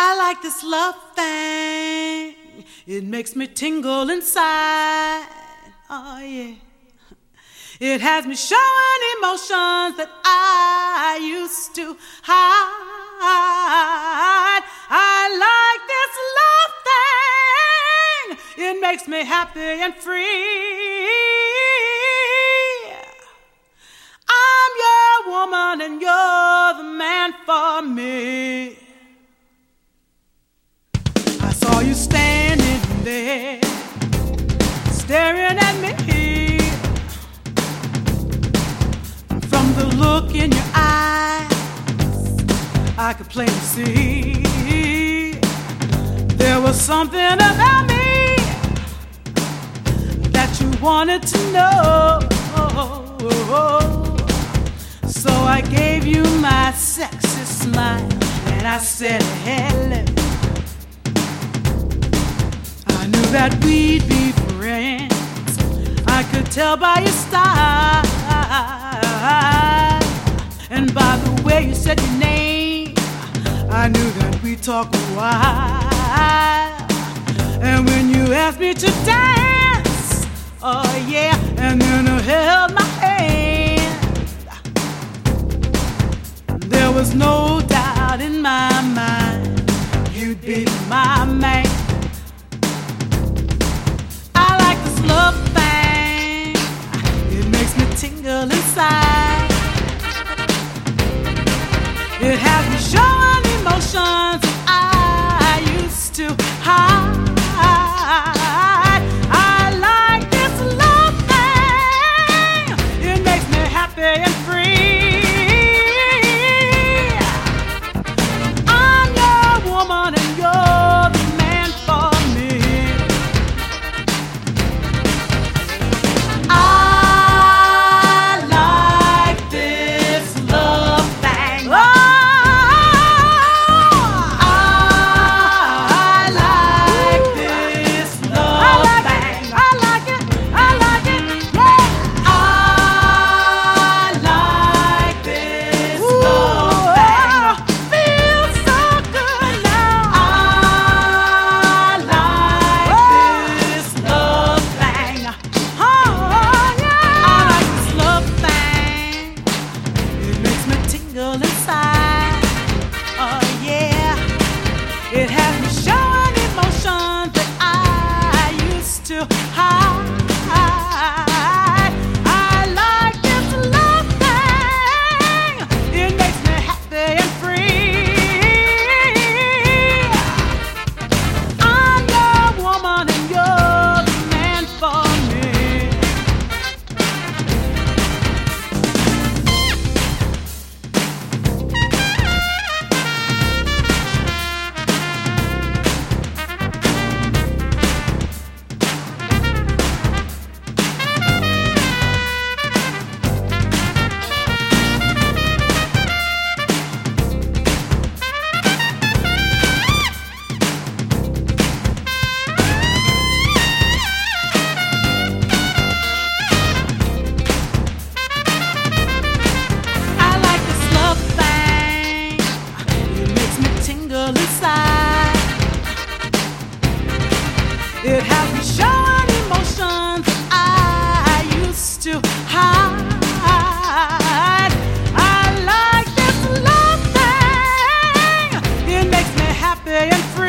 I like this love thing. It makes me tingle inside. Oh yeah. It has me showing emotions that I used to hide. I like this love thing. It makes me happy and free. I'm your woman and you're the man for me. I saw you standing there, staring at me. From the look in your eyes, I could plainly see there was something about me that you wanted to know. So I gave you my sexy smile and I said hello. I knew that we'd be friends. I could tell by your style and by the way you said your name. I knew that we'd talk a while. And when you asked me to dance, oh yeah, and then you held my hand, there was no doubt in my mind you'd be my man. I like this love thing. It makes me tingle inside. It has me showing emotions that I used to hide. I like this love thing. It makes me happy and free. I'm your woman and you're the man for me. I like this love thing. Oh, I like this love thing. I like it. I like it. Yeah. I like this love thing. Feels so good now. I like this love thing. Oh yeah. I like this love thing. It makes me tingle inside. Oh yeah. It has me showing emotions that I used to hide. I like this love thing. It makes me happy and free. I'm your woman and you're the man for me. I like this love thing. It makes me tingle inside. It has me showing emotions that I used to hide. I like this love thing. It makes me happy and free.